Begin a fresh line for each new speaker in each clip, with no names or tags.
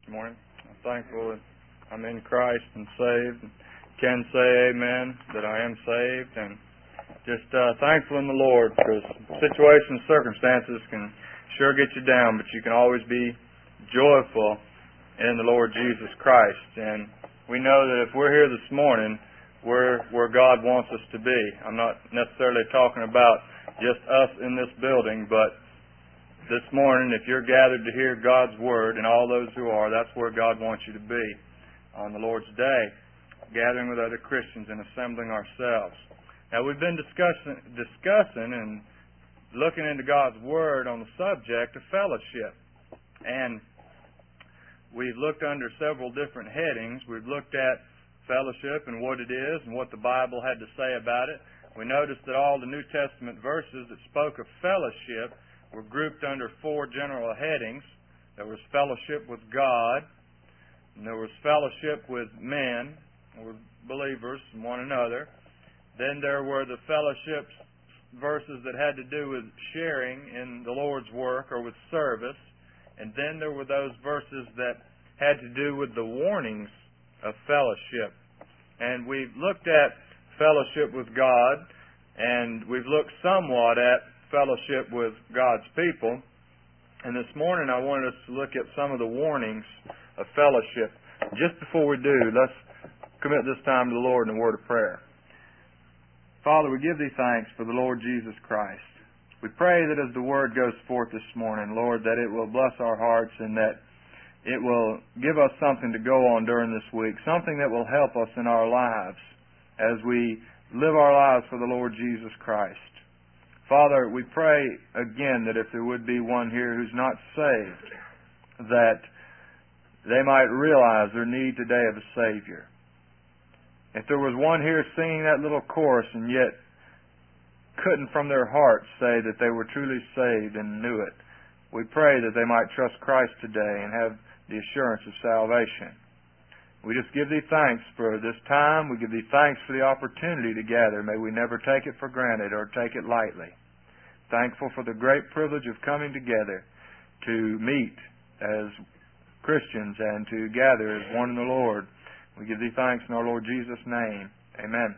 This morning. I'm thankful that I'm in Christ and saved, and can say amen that I am saved, and just thankful in the Lord, because situations, circumstances can sure get you down, but you can always be joyful in the Lord Jesus Christ. And we know that if we're here this morning, we're where God wants us to be. I'm not necessarily talking about just us in this building, but this morning, if you're gathered to hear God's Word, and all those who are, that's where God wants you to be on the Lord's Day, gathering with other Christians and assembling ourselves. Now, we've been discussing and looking into God's Word on the subject of fellowship. And we've looked under several different headings. We've looked at fellowship and what it is and what the Bible had to say about it. We noticed that all the New Testament verses that spoke of fellowship were grouped under four general headings. There was fellowship with God, and there was fellowship with men, or believers, and one another. Then there were the fellowship verses that had to do with sharing in the Lord's work or with service. And then there were those verses that had to do with the warnings of fellowship. And we've looked at fellowship with God, and we've looked somewhat at fellowship with God's people. And this morning I wanted us to look at some of the warnings of fellowship. Just before we do, let's commit this time to the Lord in a word of prayer. Father, we give Thee thanks for the Lord Jesus Christ. We pray that as the Word goes forth this morning, Lord, that it will bless our hearts and that it will give us something to go on during this week, something that will help us in our lives as we live our lives for the Lord Jesus Christ. Father, we pray again that if there would be one here who's not saved, that they might realize their need today of a Savior. If there was one here singing that little chorus and yet couldn't from their hearts say that they were truly saved and knew it, we pray that they might trust Christ today and have the assurance of salvation. We just give Thee thanks for this time. We give Thee thanks for the opportunity to gather. May we never take it for granted or take it lightly. Thankful for the great privilege of coming together to meet as Christians and to gather as one in the Lord. We give Thee thanks in our Lord Jesus' name. Amen.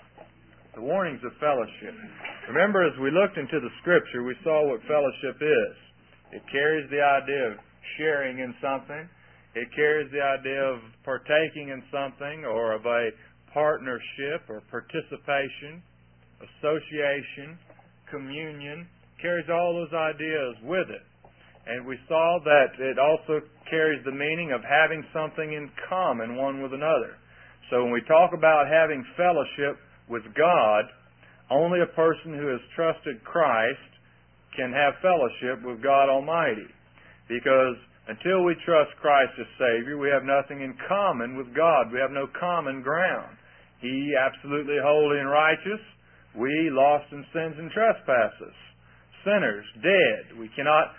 The warnings of fellowship. Remember, as we looked into the Scripture, we saw what fellowship is. It carries the idea of sharing in something. It carries the idea of partaking in something, or of a partnership or participation, association, communion. It carries all those ideas with it. And we saw that it also carries the meaning of having something in common one with another. So when we talk about having fellowship with God, only a person who has trusted Christ can have fellowship with God Almighty. Because until we trust Christ as Savior, we have nothing in common with God. We have no common ground. He absolutely holy and righteous. We lost in sins and trespasses. Sinners, dead. We cannot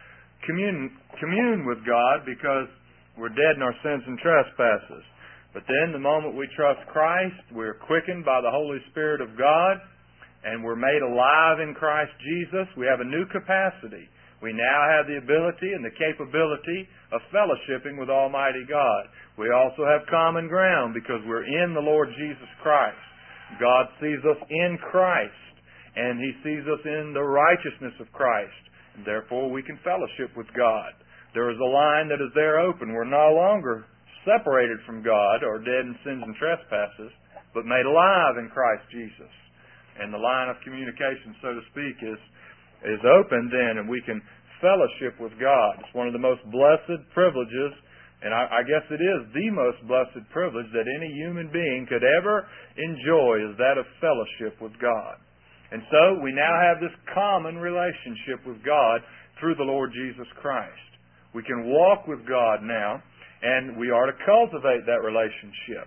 commune with God because we're dead in our sins and trespasses. But then the moment we trust Christ, we're quickened by the Holy Spirit of God, and we're made alive in Christ Jesus. We have a new capacity. We now have the ability and the capability of fellowshipping with Almighty God. We also have common ground because we're in the Lord Jesus Christ. God sees us in Christ, and He sees us in the righteousness of Christ. And therefore, we can fellowship with God. There is a line that is there open. We're no longer separated from God or dead in sins and trespasses, but made alive in Christ Jesus. And the line of communication, so to speak, is open then, and we can fellowship with God. It's one of the most blessed privileges, and I guess it is the most blessed privilege that any human being could ever enjoy, is that of fellowship with God. And so we now have this common relationship with God through the Lord Jesus Christ. We can walk with God now, and we are to cultivate that relationship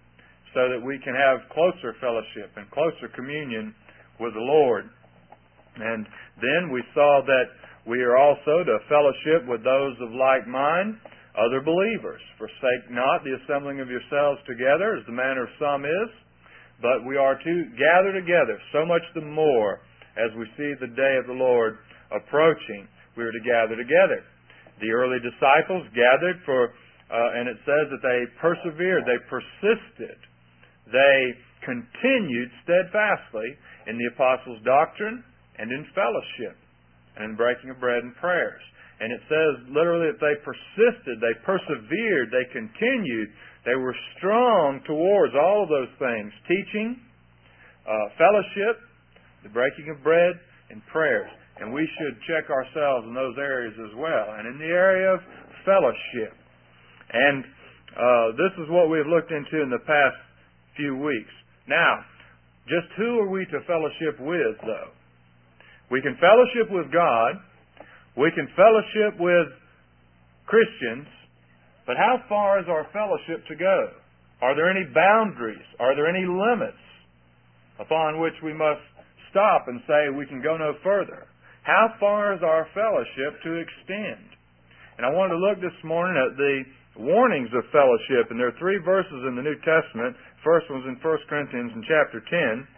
so that we can have closer fellowship and closer communion with the Lord. And then we saw that we are also to fellowship with those of like mind, other believers. Forsake not the assembling of yourselves together, as the manner of some is, but we are to gather together, so much the more as we see the day of the Lord approaching. We are to gather together. The early disciples gathered for and it says that they persevered, they persisted, they continued steadfastly in the apostles' doctrine and in fellowship and in breaking of bread and prayers. And it says literally that they persisted, they persevered, they continued, they were strong towards all of those things, teaching, fellowship, the breaking of bread, and prayers. And we should check ourselves in those areas as well. And in the area of fellowship. And this is what we've looked into in the past few weeks. Now, just who are we to fellowship with, though? We can fellowship with God. We can fellowship with Christians. But how far is our fellowship to go? Are there any boundaries? Are there any limits upon which we must stop and say we can go no further? How far is our fellowship to extend? And I wanted to look this morning at the warnings of fellowship. And there are 3 verses in the New Testament. First one's in 1 Corinthians in chapter 10.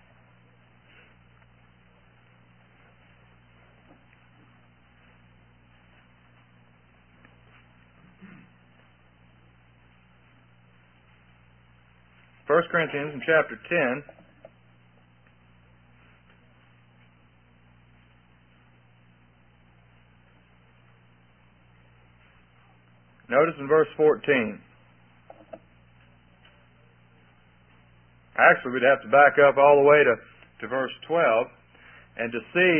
1 Corinthians in chapter 10. Notice in verse 14. Actually, we'd have to back up all the way to verse 12 and to see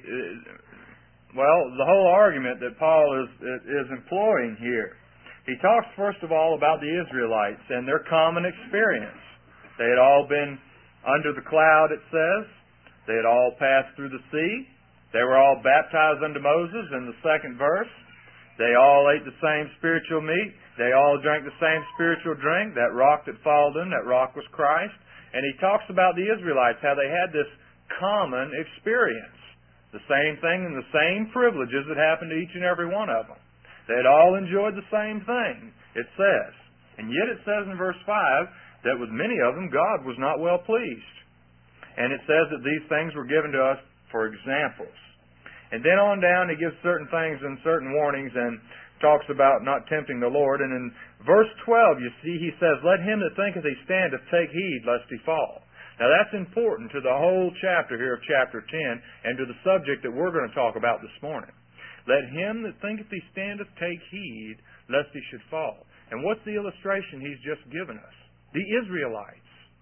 the whole argument that Paul is employing here. He talks first of all about the Israelites and their common experience. They had all been under the cloud, it says. They had all passed through the sea. They were all baptized unto Moses in the second verse. They all ate the same spiritual meat. They all drank the same spiritual drink. That rock that followed them, that rock was Christ. And he talks about the Israelites, how they had this common experience. The same thing and the same privileges that happened to each and every one of them. They had all enjoyed the same thing, it says. And yet it says in verse 5 that with many of them God was not well pleased. And it says that these things were given to us for examples. And then on down he gives certain things and certain warnings and talks about not tempting the Lord. And in verse 12 you see he says, "Let him that thinketh he standeth take heed lest he fall." Now that's important to the whole chapter here of chapter 10 and to the subject that we're going to talk about this morning. Let him that thinketh he standeth take heed lest he should fall. And what's the illustration he's just given us? The Israelites.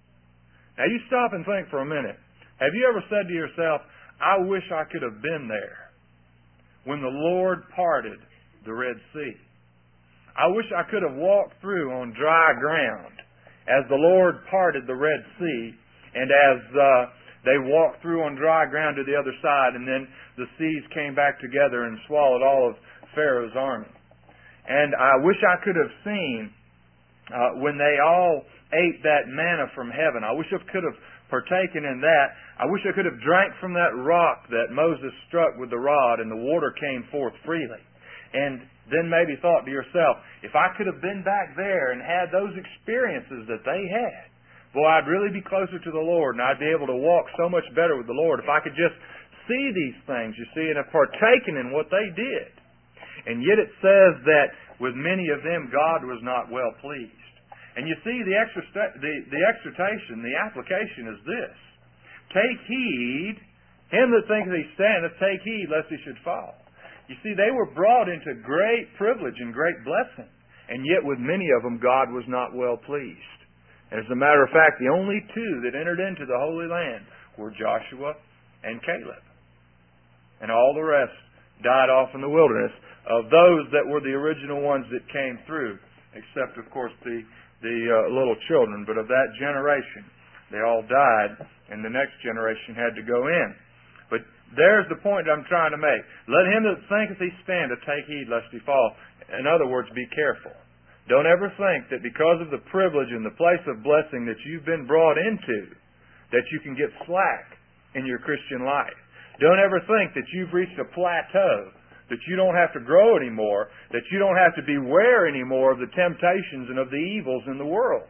Now you stop and think for a minute. Have you ever said to yourself, I wish I could have been there when the Lord parted the Red Sea. I wish I could have walked through on dry ground as the Lord parted the Red Sea and as they walked through on dry ground to the other side, and then the seas came back together and swallowed all of Pharaoh's army. And I wish I could have seen when they all ate that manna from heaven. I wish I could have partaken in that. I wish I could have drank from that rock that Moses struck with the rod and the water came forth freely. And then maybe thought to yourself, if I could have been back there and had those experiences that they had, boy, I'd really be closer to the Lord and I'd be able to walk so much better with the Lord if I could just see these things, you see, and have partaken in what they did. And yet it says that with many of them God was not well pleased. And you see, the exhortation, the application is this. Take heed, him that thinketh he standeth, take heed lest he should fall. You see, they were brought into great privilege and great blessing. And yet with many of them God was not well pleased. As a matter of fact, the only 2 that entered into the Holy Land were Joshua and Caleb. And all the rest died off in the wilderness of those that were the original ones that came through, except, of course, the little children. But of that generation, they all died, and the next generation had to go in. But there's the point I'm trying to make. Let him that thinketh he standeth take heed lest he fall. In other words, be careful. Don't ever think that because of the privilege and the place of blessing that you've been brought into, that you can get slack in your Christian life. Don't ever think that you've reached a plateau, that you don't have to grow anymore, that you don't have to beware anymore of the temptations and of the evils in the world.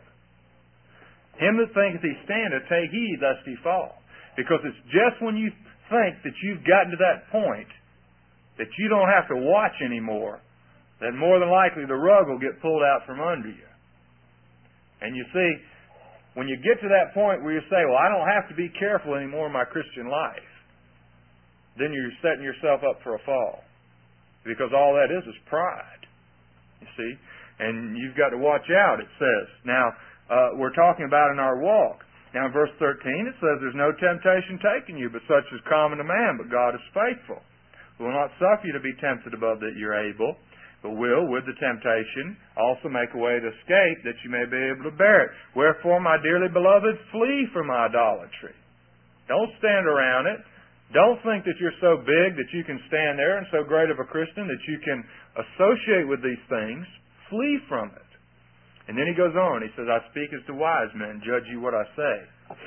Him that thinketh he standeth, take heed lest he fall. Because it's just when you think that you've gotten to that point, that you don't have to watch anymore, then more than likely the rug will get pulled out from under you. And you see, when you get to that point where you say, well, I don't have to be careful anymore in my Christian life, then you're setting yourself up for a fall. Because all that is pride. You see? And you've got to watch out, it says. Now, we're talking about in our walk. Now, in verse 13, it says, there's no temptation taking you, but such is common to man, but God is faithful, who will not suffer you to be tempted above that you're able, but will, with the temptation, also make a way to escape, that you may be able to bear it. Wherefore, my dearly beloved, flee from idolatry. Don't stand around it. Don't think that you're so big that you can stand there and so great of a Christian that you can associate with these things. Flee from it. And then he goes on. He says, I speak as to wise men. Judge you what I say.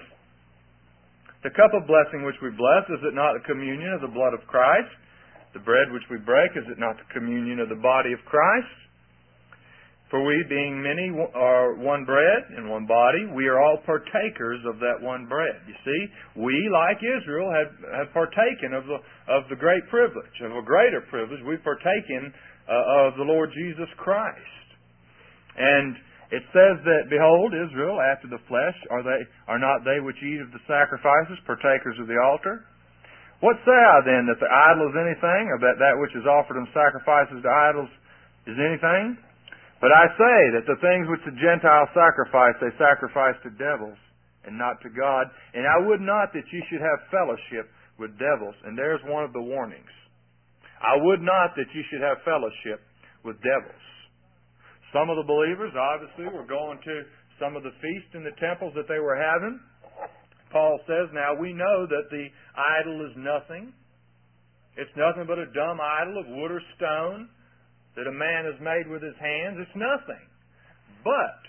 The cup of blessing which we bless, is it not the communion of the blood of Christ? The bread which we break, is it not the communion of the body of Christ? For we, being many, are one bread and one body. We are all partakers of that one bread. You see, we, like Israel, have partaken of the great privilege, of a greater privilege. We've partaken of the Lord Jesus Christ. And it says that, behold, Israel, after the flesh, are not they which eat of the sacrifices, partakers of the altar? What say I then, that the idol is anything, or that which is offered in sacrifices to idols is anything? But I say that the things which the Gentiles sacrifice, they sacrifice to devils, and not to God. And I would not that ye should have fellowship with devils. And there's one of the warnings. I would not that ye should have fellowship with devils. Some of the believers, obviously, were going to some of the feasts in the temples that they were having. Paul says, now we know that the idol is nothing. It's nothing but a dumb idol of wood or stone that a man has made with his hands. It's nothing. But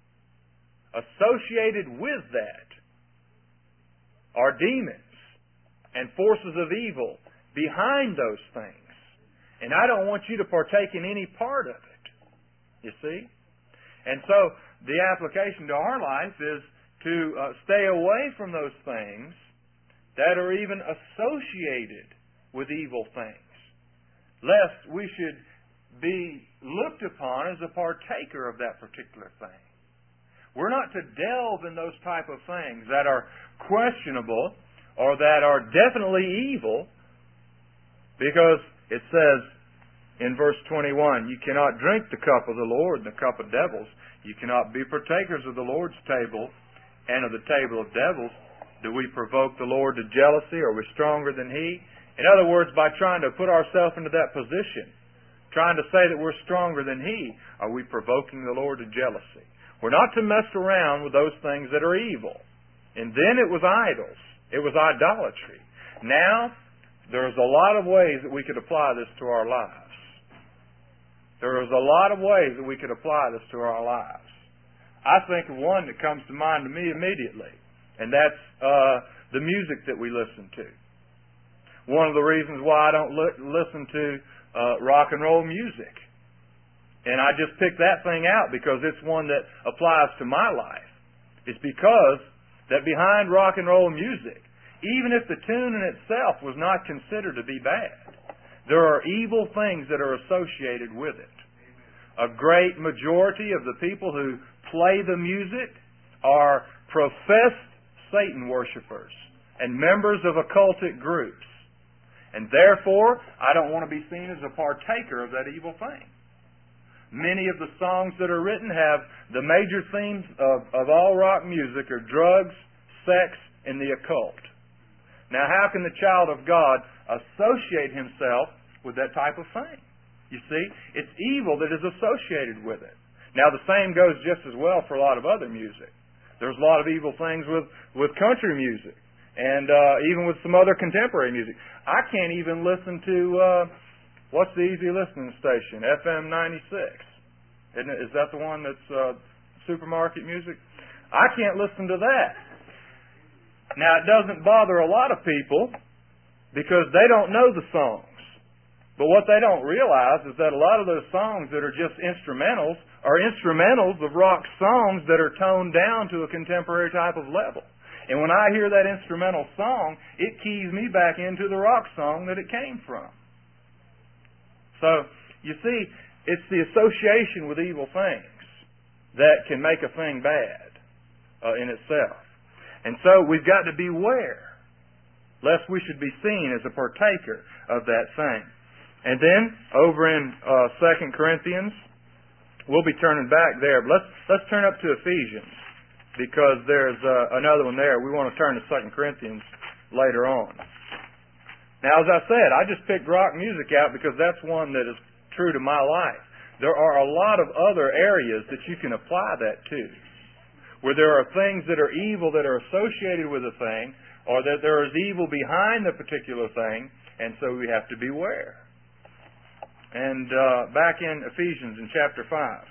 associated with that are demons and forces of evil behind those things. And I don't want you to partake in any part of it. You see? And so the application to our life is to stay away from those things that are even associated with evil things, lest we should be looked upon as a partaker of that particular thing. We're not to delve in those type of things that are questionable or that are definitely evil, because it says in verse 21, you cannot drink the cup of the Lord and the cup of devils. You cannot be partakers of the Lord's table and of the table of devils. Do we provoke the Lord to jealousy? Are we stronger than He? In other words, by trying to put ourselves into that position, trying to say that we're stronger than He, are we provoking the Lord to jealousy? We're not to mess around with those things that are evil. And then it was idols. It was idolatry. Now, there's a lot of ways that we could apply this to our lives. There's a lot of ways that we could apply this to our lives. I think of one that comes to mind to me immediately, and that's the music that we listen to. One of the reasons why I don't listen to rock and roll music, and I just picked that thing out because it's one that applies to my life, is because that behind rock and roll music, even if the tune in itself was not considered to be bad, there are evil things that are associated with it. A great majority of the people who play the music are professed Satan worshipers and members of occultic groups. And therefore, I don't want to be seen as a partaker of that evil thing. Many of the songs that are written have the major themes of all rock music are drugs, sex, and the occult. Now, how can the child of God associate himself with that type of thing? You see, it's evil that is associated with it. Now, the same goes just as well for a lot of other music. There's a lot of evil things with country music and even with some other contemporary music. I can't even listen to, what's the easy listening station? FM 96. Is that the one that's supermarket music? I can't listen to that. Now, it doesn't bother a lot of people because they don't know the songs. But what they don't realize is that a lot of those songs that are just instrumentals are instrumentals of rock songs that are toned down to a contemporary type of level. And when I hear that instrumental song, it keys me back into the rock song that it came from. So, you see, It's the association with evil things that can make a thing bad in itself. And so we've got to beware, lest we should be seen as a partaker of that thing. And then, over in 2 Corinthians, we'll be turning back there. But let's turn up to Ephesians, because there's another one there. We want to turn to 2 Corinthians later on. Now, as I said, I just picked rock music out because that's one that is true to my life. There are a lot of other areas that you can apply that to, where there are things that are evil that are associated with a thing, or that there is evil behind the particular thing, and so we have to beware. And back in Ephesians in chapter 5.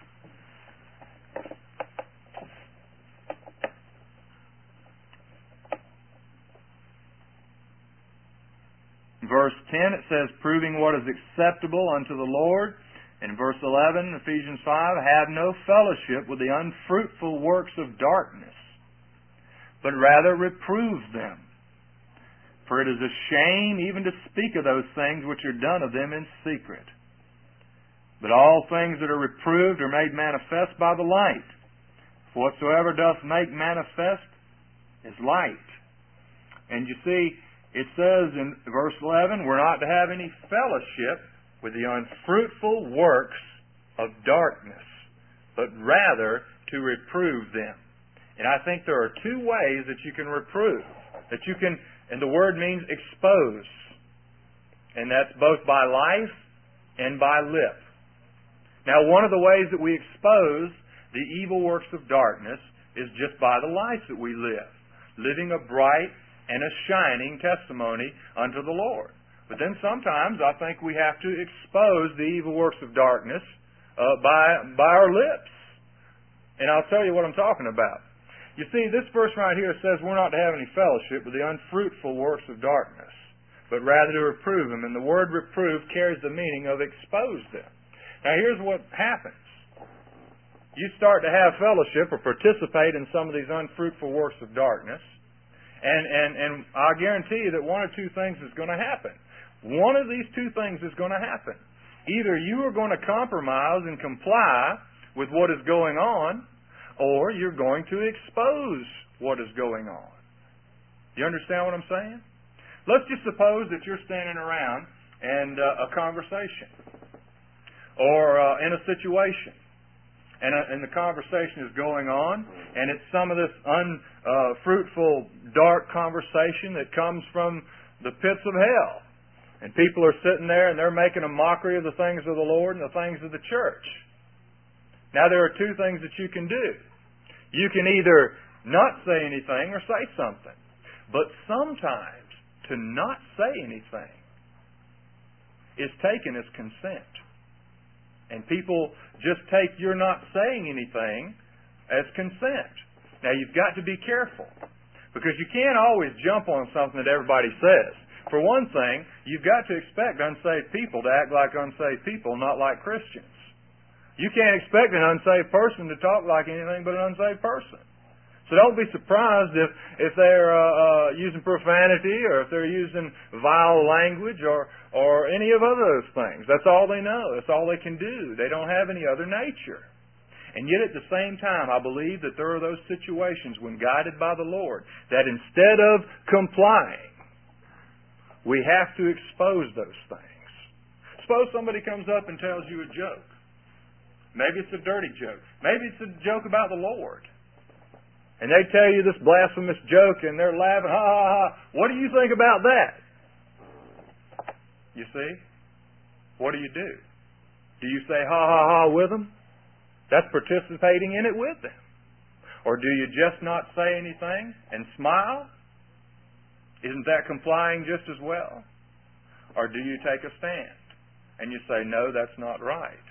Verse 10, it says, proving what is acceptable unto the Lord. In verse 11, Ephesians 5, have no fellowship with the unfruitful works of darkness, but rather reprove them. For it is a shame even to speak of those things which are done of them in secret. But all things that are reproved are made manifest by the light. For whatsoever doth make manifest is light. And you see, it says in verse 11, we're not to have any fellowship with the unfruitful works of darkness, but rather to reprove them. And I think there are two ways that you can reprove. That you can, and the word means expose. And that's both by life and by lip. Now, one of the ways that we expose the evil works of darkness is just by the life that we live. Living a bright and a shining testimony unto the Lord. But then sometimes I think we have to expose the evil works of darkness by our lips. And I'll tell you what I'm talking about. You see, this verse right here says we're not to have any fellowship with the unfruitful works of darkness, but rather to reprove them. And the word reprove carries the meaning of expose them. Now here's what happens. You start to have fellowship or participate in some of these unfruitful works of darkness, and I guarantee you that one or two things is going to happen. One of these two things is going to happen. Either you are going to compromise and comply with what is going on, or you're going to expose what is going on. You understand what I'm saying? Let's just suppose that you're standing around and a conversation, or in a situation, and the conversation is going on, and it's some of this unfruitful, dark conversation that comes from the pits of hell. And people are sitting there and they're making a mockery of the things of the Lord and the things of the church. Now there are two things that you can do. You can either not say anything or say something. But sometimes to not say anything is taken as consent. And people just take your not saying anything as consent. Now you've got to be careful, because you can't always jump on something that everybody says. For one thing, you've got to expect unsaved people to act like unsaved people, not like Christians. You can't expect an unsaved person to talk like anything but an unsaved person. So don't be surprised if they're using profanity, or if they're using vile language, or any of those things. That's all they know. That's all they can do. They don't have any other nature. And yet at the same time, I believe that there are those situations when guided by the Lord that instead of complying, we have to expose those things. Suppose somebody comes up and tells you a joke. Maybe it's a dirty joke. Maybe it's a joke about the Lord. And they tell you this blasphemous joke and they're laughing, ha, ha, ha. What do you think about that? You see? What do? Do you say ha, ha, ha with them? That's participating in it with them. Or do you just not say anything and smile? Isn't that complying just as well? Or do you take a stand and you say, no, that's not right?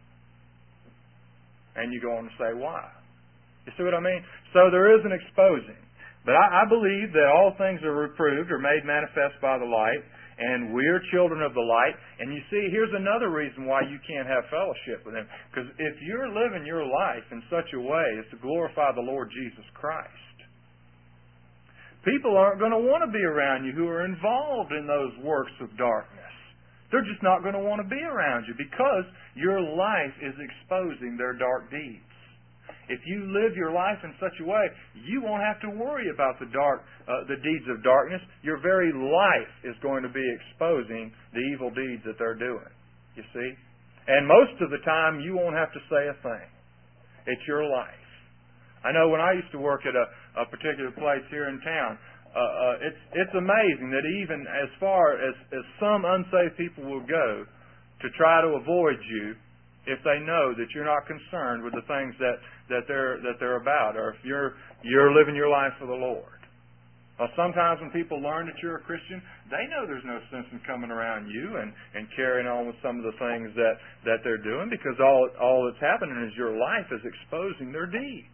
And you go on to say why. You see what I mean? So there is an exposing. But I believe that all things are reproved or made manifest by the light, and we're children of the light. And you see, here's another reason why you can't have fellowship with Him. Because if you're living your life in such a way as to glorify the Lord Jesus Christ, people aren't going to want to be around you who are involved in those works of darkness.
They're just not going to want to be around you because your life is exposing their dark deeds. If you live your life in such a way, you won't have to worry about the deeds of darkness. Your very life is going to be exposing the evil deeds that they're doing. You see? And most of the time, you won't have to say a thing. It's your life. I know when I used to work at a particular place here in town, it's amazing that even as far as some unsaved people will go to try to avoid you, if they know that you're not concerned with the things that they're about, or if you're living your life for the Lord. Sometimes when people learn that you're a Christian, they know there's no sense in coming around you and carrying on with some of the things that they're doing, because all that's happening is your life is exposing their deeds.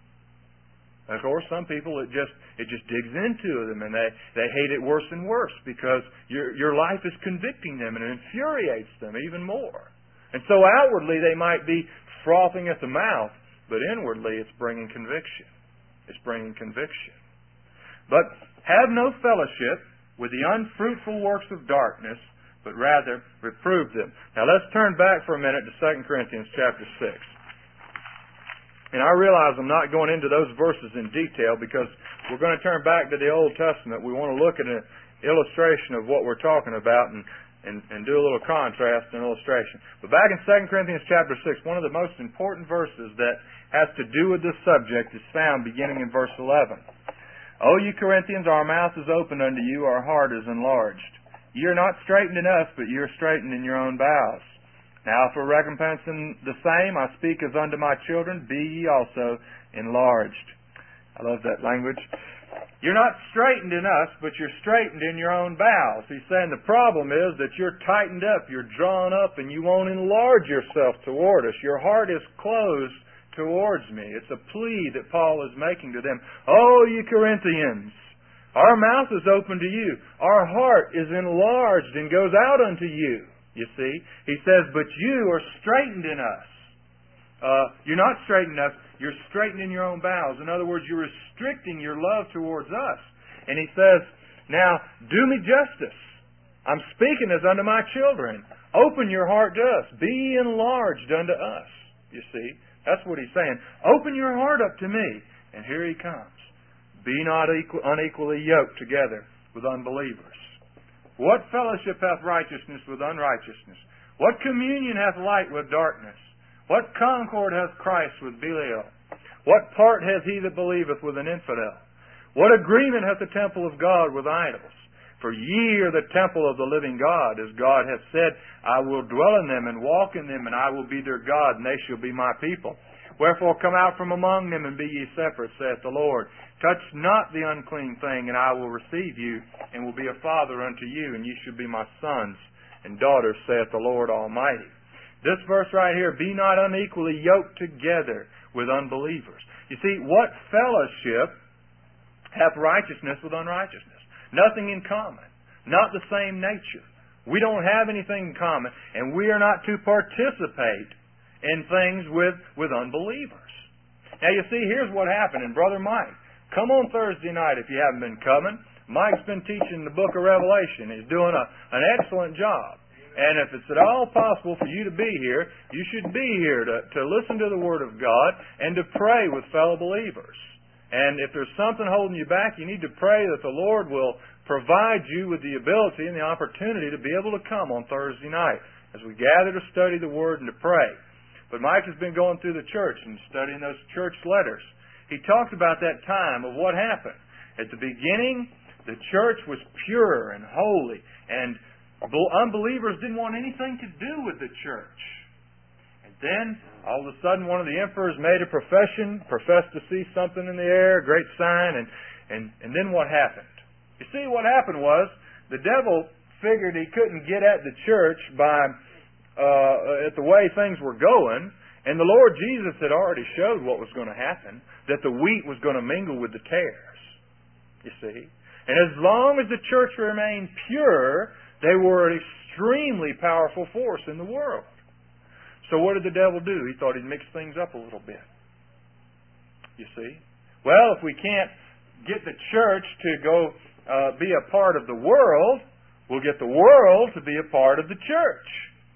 Of course, some people it just digs into them, and they hate it worse and worse because your life is convicting them and it infuriates them even more. And so outwardly they might be frothing at the mouth, but inwardly it's bringing conviction. It's bringing conviction. But have no fellowship with the unfruitful works of darkness, but rather reprove them. Now let's turn back for a minute to 2 Corinthians chapter 6. And I realize I'm not going into those verses in detail because we're going to turn back to the Old Testament. We want to look at an illustration of what we're talking about and do a little contrast and illustration. But back in 2 Corinthians chapter 6, one of the most important verses that has to do with this subject is found beginning in verse 11. O you Corinthians, our mouth is open unto you, our heart is enlarged. Ye are not straitened in us, but ye are straitened in your own bowels. Now for recompense in the same, I speak as unto my children, be ye also enlarged. I love that language. You're not straightened in us, but you're straightened in your own bowels. He's saying the problem is that you're tightened up, you're drawn up, and you won't enlarge yourself toward us. Your heart is closed towards me. It's a plea that Paul is making to them. Oh, you Corinthians, our mouth is open to you. Our heart is enlarged and goes out unto you. You see? He says, but you are straightened in us. You're not straightened in us. You're straightened in your own bowels. In other words, you're restricting your love towards us. And he says, now, do me justice. I'm speaking as unto my children. Open your heart to us. Be enlarged unto us. You see? That's what he's saying. Open your heart up to me. And here he comes. Be not unequally yoked together with unbelievers. What fellowship hath righteousness with unrighteousness? What communion hath light with darkness? What concord hath Christ with Belial? What part hath he that believeth with an infidel? What agreement hath the temple of God with idols? For ye are the temple of the living God, as God hath said, I will dwell in them and walk in them, and I will be their God, and they shall be my people. Wherefore come out from among them, and be ye separate, saith the Lord. Touch not the unclean thing, and I will receive you, and will be a father unto you, and ye shall be my sons and daughters, saith the Lord Almighty. This verse right here, be not unequally yoked together with unbelievers. You see, what fellowship hath righteousness with unrighteousness? Nothing in common. Not the same nature. We don't have anything in common, and we are not to participate in things with unbelievers. Now you see, here's what happened. And Brother Mike, come on Thursday night if you haven't been coming. Mike's been teaching the book of Revelation. He's doing an excellent job. And if it's at all possible for you to be here, you should be here to listen to the Word of God and to pray with fellow believers. And if there's something holding you back, you need to pray that the Lord will provide you with the ability and the opportunity to be able to come on Thursday night as we gather to study the Word and to pray. But Mike has been going through the church and studying those church letters. He talked about that time of what happened. At the beginning, the church was pure and holy, and unbelievers didn't want anything to do with the church. And then, all of a sudden, one of the emperors made a profession, professed to see something in the air, a great sign, and then what happened? You see, what happened was, the devil figured he couldn't get at the church by at the way things were going, and the Lord Jesus had already showed what was going to happen, that the wheat was going to mingle with the tares. You see? And as long as the church remained pure, they were an extremely powerful force in the world. So what did the devil do? He thought he'd mix things up a little bit. You see? Well, if we can't get the church to go be a part of the world, will get the world to be a part of the church.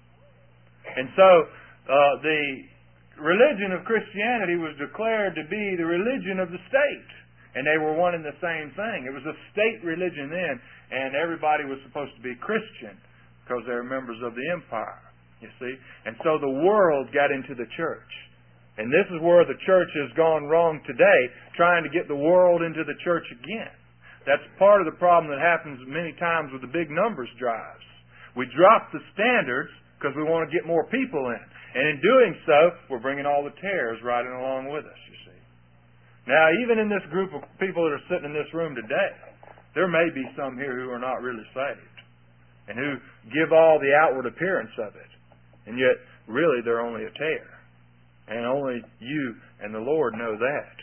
And so the religion of Christianity was declared to be the religion of the state. And they were one and the same thing. It was a state religion then, and everybody was supposed to be Christian because they were members of the empire, you see. And so the world got into the church. And this is where the church has gone wrong today, trying to get the world into the church again. That's part of the problem that happens many times with the big numbers drives. We drop the standards because we want to get more people in. And in doing so, we're bringing all the tares riding along with us, you see. Now, even in this group of people that are sitting in this room today, there may be some here who are not really saved and who give all the outward appearance of it. And yet, really, they're only a tare. And only you and the Lord know that.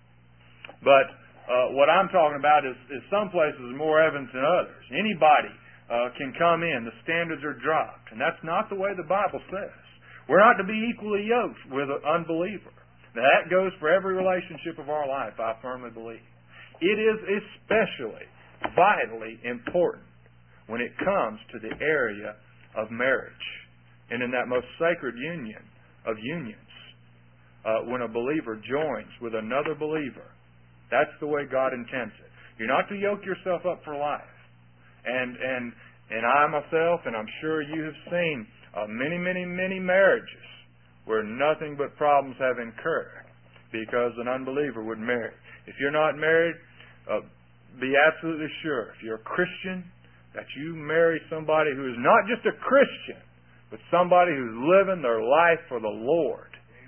But what I'm talking about is some places more evident than others. Anybody can come in. The standards are dropped. And that's not the way the Bible says. We're not to be equally yoked with an unbeliever. Now, that goes for every relationship of our life, I firmly believe. It is especially vitally important when it comes to the area of marriage and in that most sacred union of unions. When a believer joins with another believer, that's the way God intends it. You're not to yoke yourself up for life. And I myself, and I'm sure you have seen many, many, many marriages where nothing but problems have incurred because an unbeliever would marry. If you're not married, be absolutely sure, if you're a Christian, that you marry somebody who is not just a Christian, but somebody who's living their life for the Lord.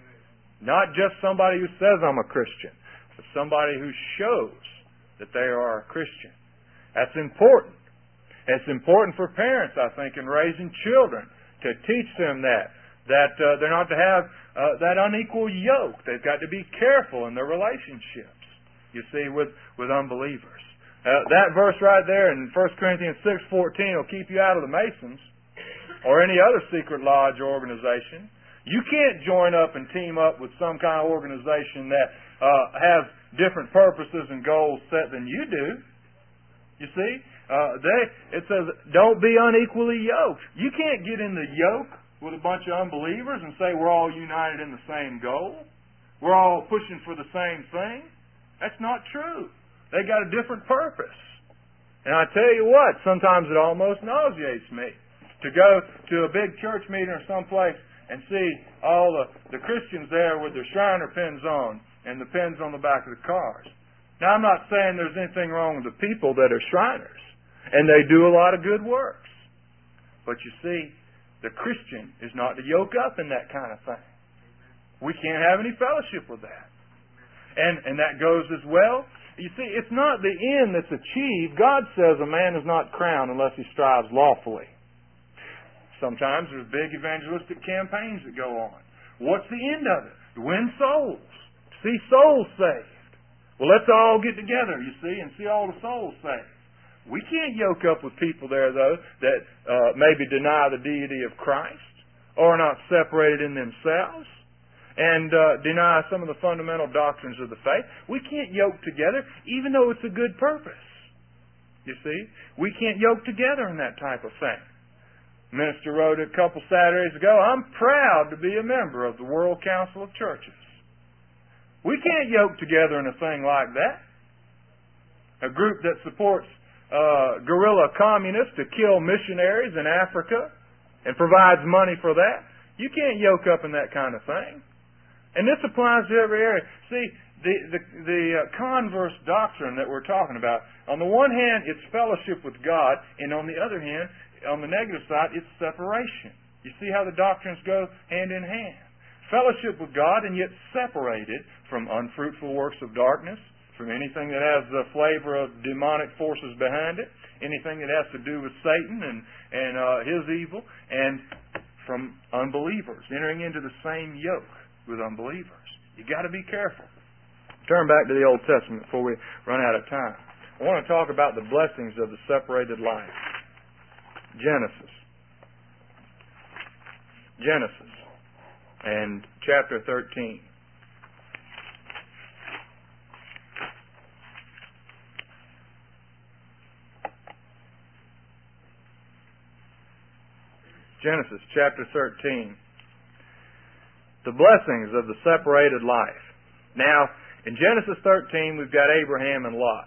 Not just somebody who says, I'm a Christian, but somebody who shows that they are a Christian. That's important. It's important for parents, I think, in raising children to teach them that they're not to have that unequal yoke. They've got to be careful in their relationships, you see, with unbelievers. That verse right there in 1 Corinthians 6:14 will keep you out of the Masons or any other secret lodge or organization. You can't join up and team up with some kind of organization that has different purposes and goals set than you do. You see? It says, don't be unequally yoked. You can't get in the yoke with a bunch of unbelievers and say we're all united in the same goal. We're all pushing for the same thing. That's not true. They got a different purpose. And I tell you what, sometimes it almost nauseates me to go to a big church meeting or someplace and see all the Christians there with their Shriner pins on and the pins on the back of the cars. Now, I'm not saying there's anything wrong with the people that are Shriners, and they do a lot of good works. But you see, the Christian is not to yoke up in that kind of thing. We can't have any fellowship with that. And that goes as well. You see, it's not the end that's achieved. God says a man is not crowned unless he strives lawfully. Sometimes there's big evangelistic campaigns that go on. What's the end of it? To win souls. To see souls saved. Well, let's all get together, you see, and see all the souls saved. We can't yoke up with people there, though, that maybe deny the deity of Christ or are not separated in themselves and deny some of the fundamental doctrines of the faith. We can't yoke together, even though it's a good purpose. You see? We can't yoke together in that type of thing. Minister wrote a couple Saturdays ago, I'm proud to be a member of the World Council of Churches. We can't yoke together in a thing like that. A group that supports guerrilla communists to kill missionaries in Africa and provides money for that. You can't yoke up in that kind of thing. And this applies to every area. See, the converse doctrine that we're talking about, on the one hand, it's fellowship with God, and on the other hand, on the negative side, it's separation. You see how the doctrines go hand in hand. Fellowship with God and yet separated from unfruitful works of darkness, from anything that has the flavor of demonic forces behind it, anything that has to do with Satan and his evil, and from unbelievers, entering into the same yoke with unbelievers. You got to be careful. Turn back to the Old Testament before we run out of time. I want to talk about the blessings of the separated life. Genesis and chapter 13.
Genesis chapter 13. The blessings of the separated life. Now, in Genesis 13, we've got Abraham and Lot.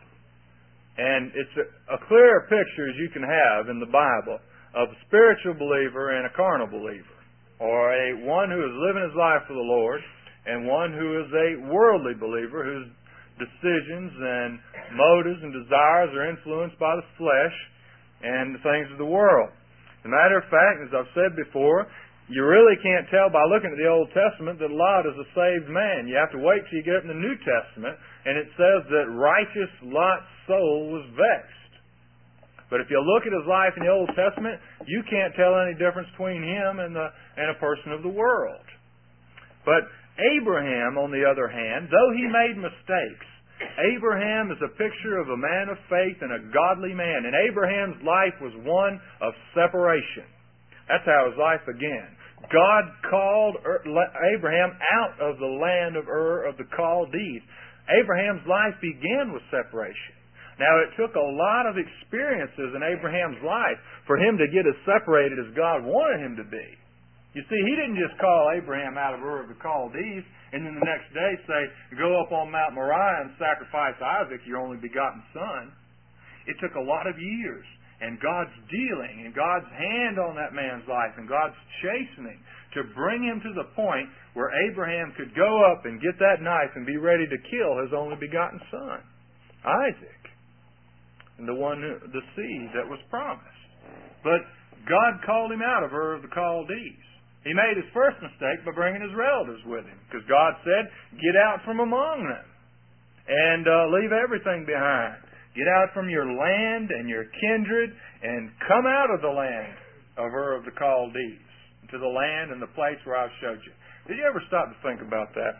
And it's a clearer picture as you can have in the Bible of a spiritual believer and a carnal believer, or one who is living his life for the Lord and one who is a worldly believer whose decisions and motives and desires are influenced by the flesh and the things of the world. As a matter of fact, as I've said before, you really can't tell by looking at the Old Testament that Lot is a saved man. You have to wait till you get up in the New Testament, and it says that righteous Lot's soul was vexed. But if you look at his life in the Old Testament, you can't tell any difference between him and a person of the world. But Abraham, on the other hand, though he made mistakes, Abraham is a picture of a man of faith and a godly man. And Abraham's life was one of separation. That's how his life began. God called Abraham out of the land of Ur of the Chaldees. Abraham's life began with separation. Now, it took a lot of experiences in Abraham's life for him to get as separated as God wanted him to be. You see, he didn't just call Abraham out of Ur of the Chaldees and then the next day say, go up on Mount Moriah and sacrifice Isaac, your only begotten son. It took a lot of years. And God's dealing and God's hand on that man's life and God's chastening to bring him to the point where Abraham could go up and get that knife and be ready to kill his only begotten son, Isaac, and the seed that was promised. But God called him out of Ur of the Chaldees. He made his first mistake by bringing his relatives with him, because God said, get out from among them and leave everything behind. Get out from your land and your kindred and come out of the land of Ur of the Chaldees to the land and the place where I've showed you. Did you ever stop to think about that?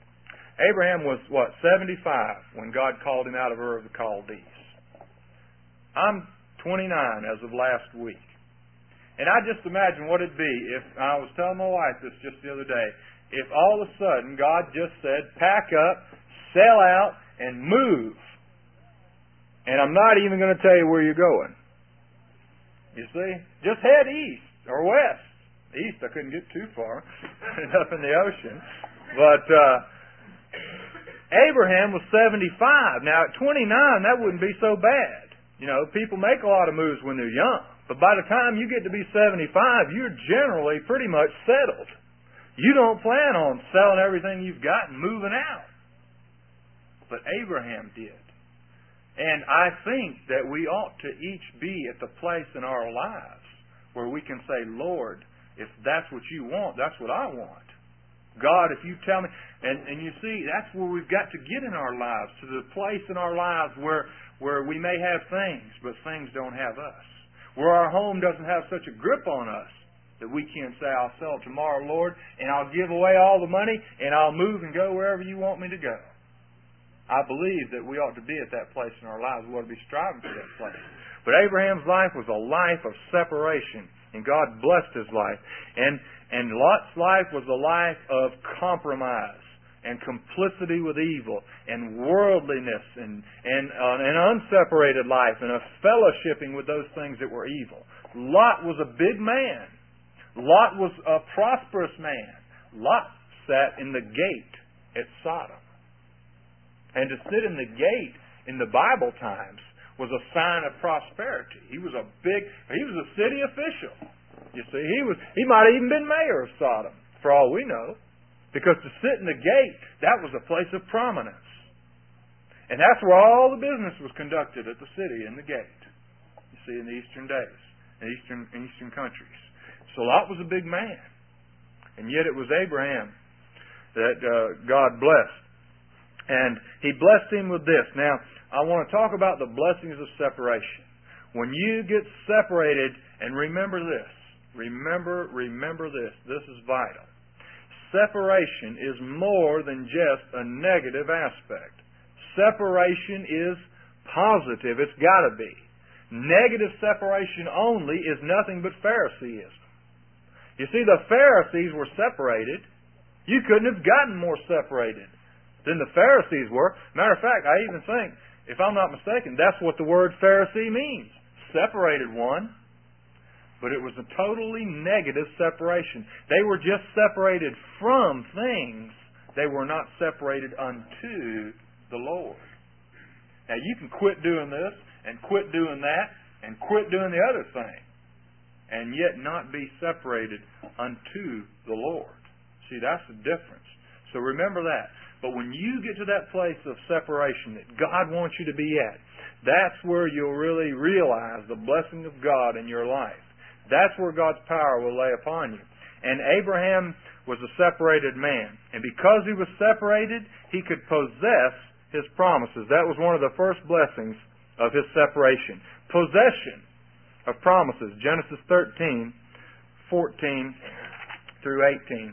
Abraham was, 75 when God called him out of Ur of the Chaldees. I'm 29 as of last week. And I just imagine what it'd be if, I was telling my wife this just the other day, if all of a sudden God just said, pack up, sell out, and move. And I'm not even going to tell you where you're going. You see? Just head east or west. East, I couldn't get too far. Up in the ocean. But Abraham was 75. Now, at 29, that wouldn't be so bad. You know, people make a lot of moves when they're young. But by the time you get to be 75, you're generally pretty much settled. You don't plan on selling everything you've got and moving out. But Abraham did. And I think that we ought to each be at the place in our lives where we can say, Lord, if that's what you want, that's what I want. God, if you tell me, and you see, that's where we've got to get in our lives, to the place in our lives where we may have things, but things don't have us. Where our home doesn't have such a grip on us that we can't say, I'll sell it tomorrow, Lord, and I'll give away all the money, and I'll move and go wherever you want me to go. I believe that we ought to be at that place in our lives. We ought to be striving for that place. But Abraham's life was a life of separation, and God blessed his life. And Lot's life was a life of compromise and complicity with evil and worldliness and an unseparated life and a fellowshipping with those things that were evil. Lot was a big man. Lot was a prosperous man. Lot sat in the gate at Sodom. And to sit in the gate in the Bible times was a sign of prosperity. He was a city official. You see, he might have even been mayor of Sodom, for all we know. Because to sit in the gate, that was a place of prominence. And that's where all the business was conducted, at the city, in the gate. You see, in the eastern days, in eastern countries. So Lot was a big man. And yet it was Abraham that God blessed. And He blessed him with this. Now, I want to talk about the blessings of separation. When you get separated, and remember this. Remember this. This is vital. Separation is more than just a negative aspect. Separation is positive. It's got to be. Negative separation only is nothing but Phariseeism. You see, the Pharisees were separated. You couldn't have gotten more separated than the Pharisees were. Matter of fact, I even think, if I'm not mistaken, that's what the word Pharisee means. Separated one.
But it was a totally negative separation. They were just separated from things. They were not separated unto the Lord. Now you can quit doing this and quit doing that and quit doing the other thing and yet not be separated unto the Lord. See, that's the difference. So remember that. But when you get to that place of separation that God wants you to be at, that's where you'll really realize the blessing of God in your life. That's where God's power will lay upon you. And Abraham was a separated man. And because he was separated, he could possess his promises. That was one of the first blessings of his separation. Possession of promises. Genesis 13, 14 through 18.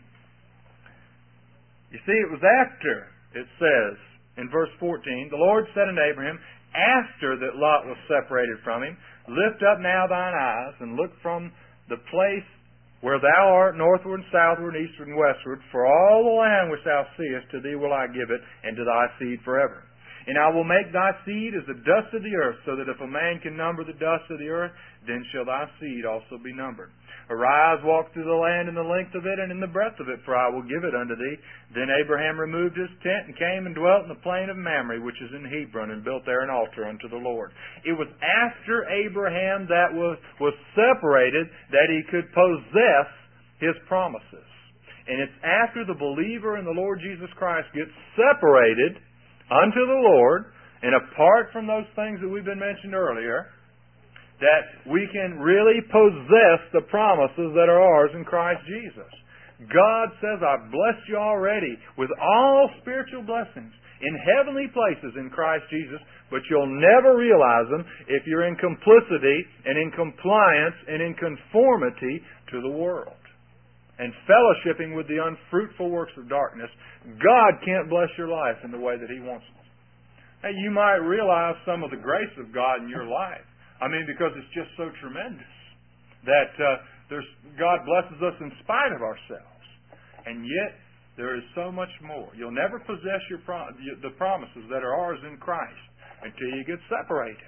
You see, it was after, it says in verse 14, the Lord said unto Abraham, after that Lot was separated from him, lift up now thine eyes, and look from the place where thou art northward and southward and eastward and westward, for all the land which thou seest, to thee will I give it, and to thy seed forever. And I will make thy seed as the dust of the earth, so that if a man can number the dust of the earth, then shall thy seed also be numbered. Arise, walk through the land in the length of it and in the breadth of it, for I will give it unto thee. Then Abraham removed his tent and came and dwelt in the plain of Mamre, which is in Hebron, and built there an altar unto the Lord. It was after Abraham that was separated that he could possess his promises. And it's after the believer in the Lord Jesus Christ gets separated unto the Lord, and apart from those things that we've been mentioned earlier, that we can really possess the promises that are ours in Christ Jesus. God says, I've blessed you already with all spiritual blessings in heavenly places in Christ Jesus, but you'll never realize them if you're in complicity and in compliance and in conformity to the world and fellowshipping with the unfruitful works of darkness. God can't bless your life in the way that He wants it. Now, you might realize some of the grace of God in your life. I mean, because it's just so tremendous that God blesses us in spite of ourselves. And yet, there is so much more. You'll never possess the promises that are ours in Christ until you get separated.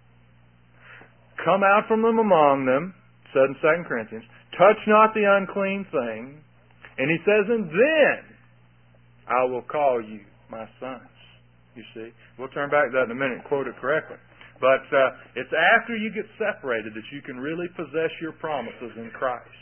Come out from them among them, said in 2 Corinthians, touch not the unclean thing. And he says, and then I will call you my sons. You see? We'll turn back to that in a minute and quote it correctly. But it's after you get separated that you can really possess your promises in Christ.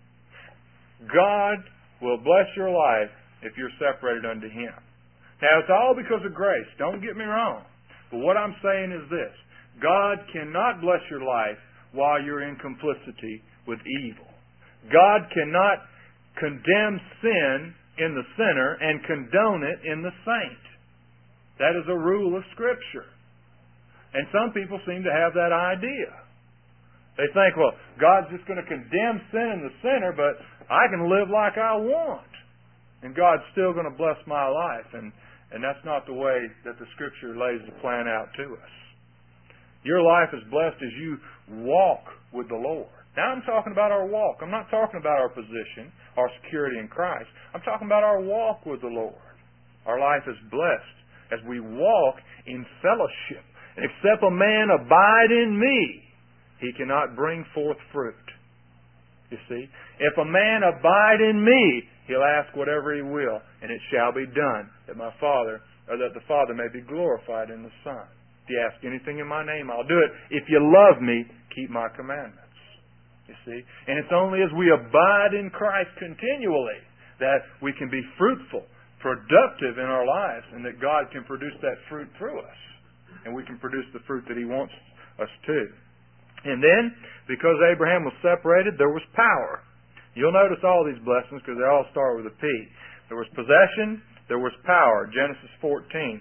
God will bless your life if you're separated unto Him. Now, it's all because of grace. Don't get me wrong. But what I'm saying is this. God cannot bless your life while you're in complicity with evil. God cannot condemn sin in the sinner and condone it in the saint. That is a rule of Scripture. And some people seem to have that idea. They think, well, God's just going to condemn sin in the sinner, but I can live like I want. And God's still going to bless my life. And that's not the way that the Scripture lays the plan out to us. Your life is blessed as you walk with the Lord. Now I'm talking about our walk. I'm not talking about our position, our security in Christ. I'm talking about our walk with the Lord. Our life is blessed as we walk in fellowship. And except a man abide in me, he cannot bring forth fruit. You see? If a man abide in me, he'll ask whatever he will, and it shall be done, that my Father, or that the Father may be glorified in the Son. If you ask anything in my name, I'll do it. If you love me, keep my commandments. You see? And it's only as we abide in Christ continually that we can be fruitful, productive in our lives, and that God can produce that fruit through us. And we can produce the fruit that He wants us to. And then, because Abraham was separated, there was power. You'll notice all these blessings because they all start with a P. There was possession, there was power. Genesis 14.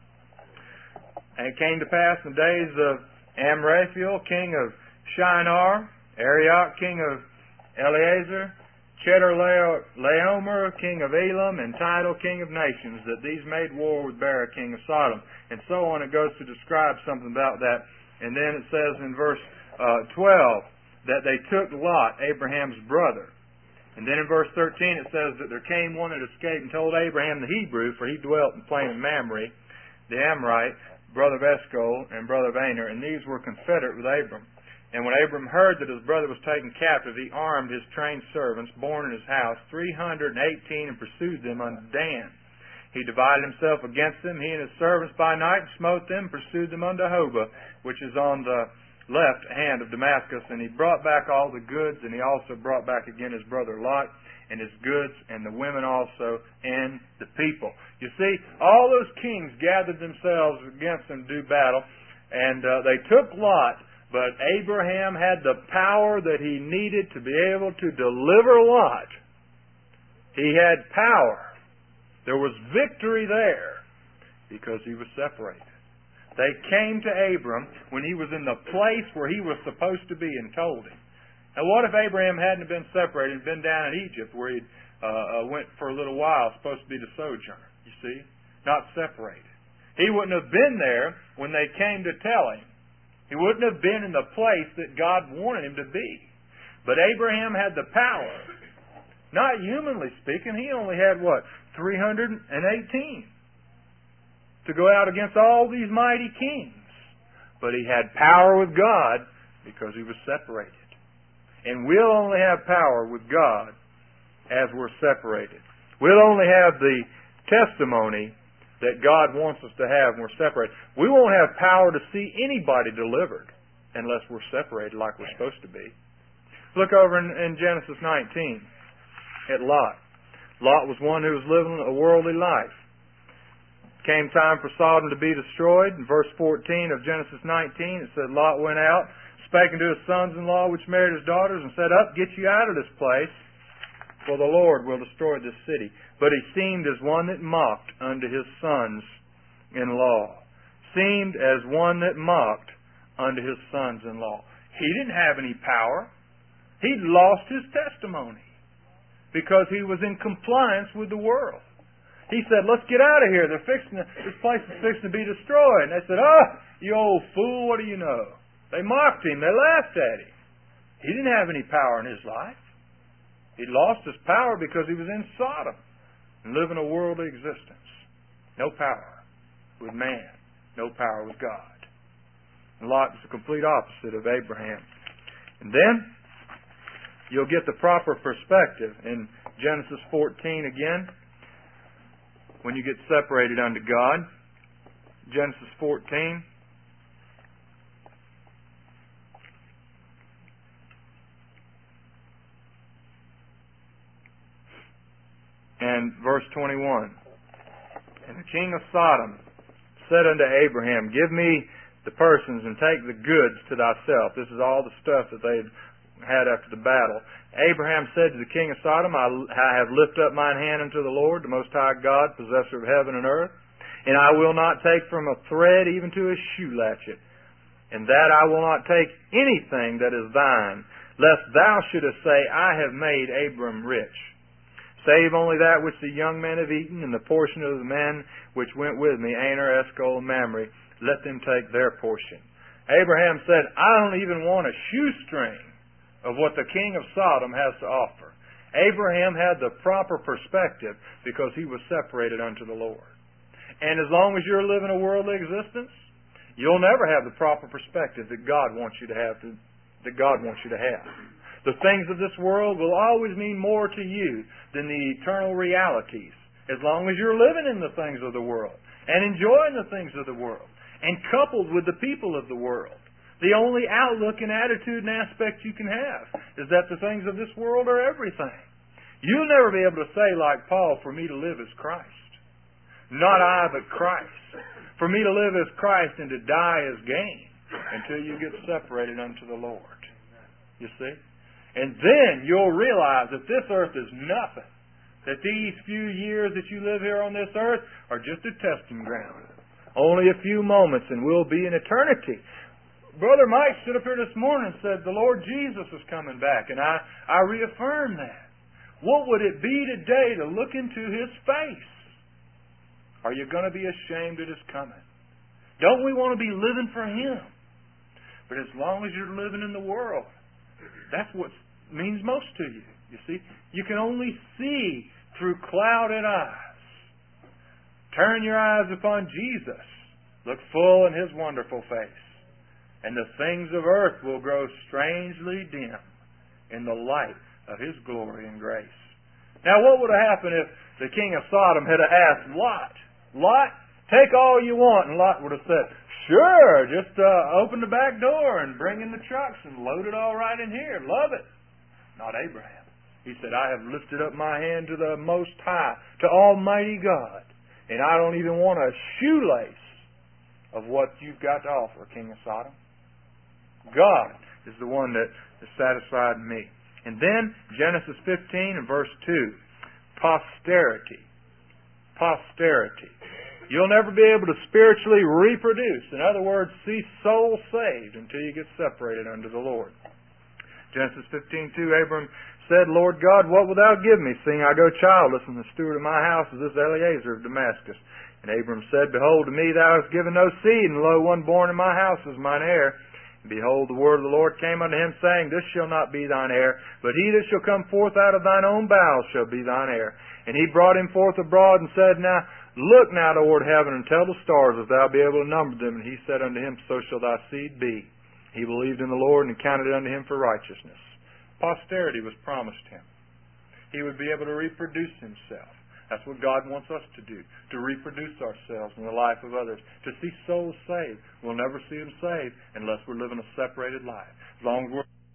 And it came to pass in the days of Amraphel, king of Shinar, Arioch, king of Eliezer, Chedorlaomer, king of Elam, and Tidal, king of nations, that these made war with Bera, king of Sodom. And so on, it goes to describe something about that. And then it says in verse 12 that they took Lot, Abraham's brother. And then in verse 13 it says that there came one that escaped and told Abraham the Hebrew, for he dwelt in the plain of Mamre, the Amorite, brother of Eshcol, and brother of Aner, and these were confederate with Abram.
And when Abram heard that his brother was taken captive, he armed his trained servants, born in his house, 318, and pursued them unto Dan. He divided himself against them, he and his servants by night, and smote them, pursued them unto Hobah, which is on the left hand of Damascus. And he brought back all the goods, and he also brought back again his brother Lot, and his goods, and the women also, and the people. You see, all those kings gathered themselves against them to do battle, and they took Lot. But Abraham had the power that he needed to be able to deliver Lot. He had power. There was victory there because he was separated. They came to Abram when he was in the place where he was supposed to be and told him. Now what if Abraham hadn't been separated and been down in Egypt where he went for a little while, supposed to be the sojourner, you see? Not separated. He wouldn't have been there when they came to tell him. He wouldn't have been in the place that God wanted him to be. But Abraham had the power. Not humanly speaking, he only had, 318 to go out against all these mighty kings. But he had power with God because he was separated. And we'll only have power with God as we're separated. We'll only have the testimony that God wants us to have when we're separated. We won't have power to see anybody delivered unless we're separated like we're supposed to be. Look over in Genesis 19 at Lot. Lot was one who was living a worldly life. Came time for Sodom to be destroyed. In verse 14 of Genesis 19, it said, Lot went out, spake unto his sons-in-law, which married his daughters, and said, Up, get you out of this place, for the Lord will destroy this city. But he seemed as one that mocked unto his sons-in-law. Seemed as one that mocked unto his sons-in-law. He didn't have any power. He'd lost his testimony because he was in compliance with the world. He said, let's get out of here. This place is fixing to be destroyed. And they said, you old fool, what do you know? They mocked him. They laughed at him. He didn't have any power in his life. He lost his power because he was in Sodom and living a worldly existence. No power with man. No power with God. And Lot was the complete opposite of Abraham. And then you'll get the proper perspective in Genesis 14 again. When you get separated unto God. Genesis 14. And verse 21. And the king of Sodom said unto Abraham, Give me the persons and take the goods to thyself. This is all the stuff that they had after the battle. Abraham said to the king of Sodom, I have lifted up mine hand unto the Lord, the Most High God, possessor of heaven and earth, and I will not take from a thread even to a shoe latchet, and that I will not take anything that is thine, lest thou shouldest say, I have made Abram rich. Save only that which the young men have eaten, and the portion of the men which went with me, Aner, Eshcol, and Mamre, let them take their portion. Abraham said, I don't even want a shoestring of what the king of Sodom has to offer. Abraham had the proper perspective because he was separated unto the Lord. And as long as you're living a worldly existence, you'll never have the proper perspective that God wants you to have. The things of this world will always mean more to you than the eternal realities, as long as you're living in the things of the world and enjoying the things of the world and coupled with the people of the world. The only outlook and attitude and aspect you can have is that the things of this world are everything. You'll never be able to say like Paul, for me to live is Christ. Not I, but Christ. For me to live is Christ and to die is gain until you get separated unto the Lord. You see? And then you'll realize that this earth is nothing. That these few years that you live here on this earth are just a testing ground. Only a few moments and we'll be in eternity. Brother Mike stood up here this morning and said the Lord Jesus is coming back, and I reaffirm that. What would it be today to look into His face? Are you going to be ashamed at His coming? Don't we want to be living for Him? But as long as you're living in the world, that's what means most to you. You see, you can only see through clouded eyes. Turn your eyes upon Jesus. Look full in His wonderful face.
and the things of earth will grow strangely dim in the light of His glory and grace. Now, what would have happened if the king of Sodom had asked Lot, "Lot, take all you want," and Lot would have said, "Sure, just open the back door and bring in the trucks and load it all right in here. Love it." Not Abraham. He said, "I have lifted up my hand to the Most High, to Almighty God, and I don't even want a shoelace of what you've got to offer, King of Sodom. God is the one that has satisfied me." And then, Genesis 15 and verse 2, posterity. Posterity. You'll never be able to spiritually reproduce. In other words, see souls saved until you get separated unto the Lord. Genesis 15:2, Abram said, "Lord God, what wilt thou give me, seeing I go childless, and the steward of my house is this Eliezer of Damascus? And Abram said, Behold, to me thou hast given no seed, and lo, one born in my house is mine heir. And behold, the word of the Lord came unto him, saying, This shall not be thine heir, but he that shall come forth out of thine own bowels shall be thine heir. And he brought him forth abroad, and said, Now look now toward heaven, and tell the stars, if thou be able to number them. And he said unto him, So shall thy seed be. He believed in the Lord, and counted it unto him for righteousness." Posterity was promised him. He would be able to reproduce himself. That's what God wants us to do, to reproduce ourselves in the life of others, to see souls saved. We'll never see them saved unless we're living a separated life. As long as we're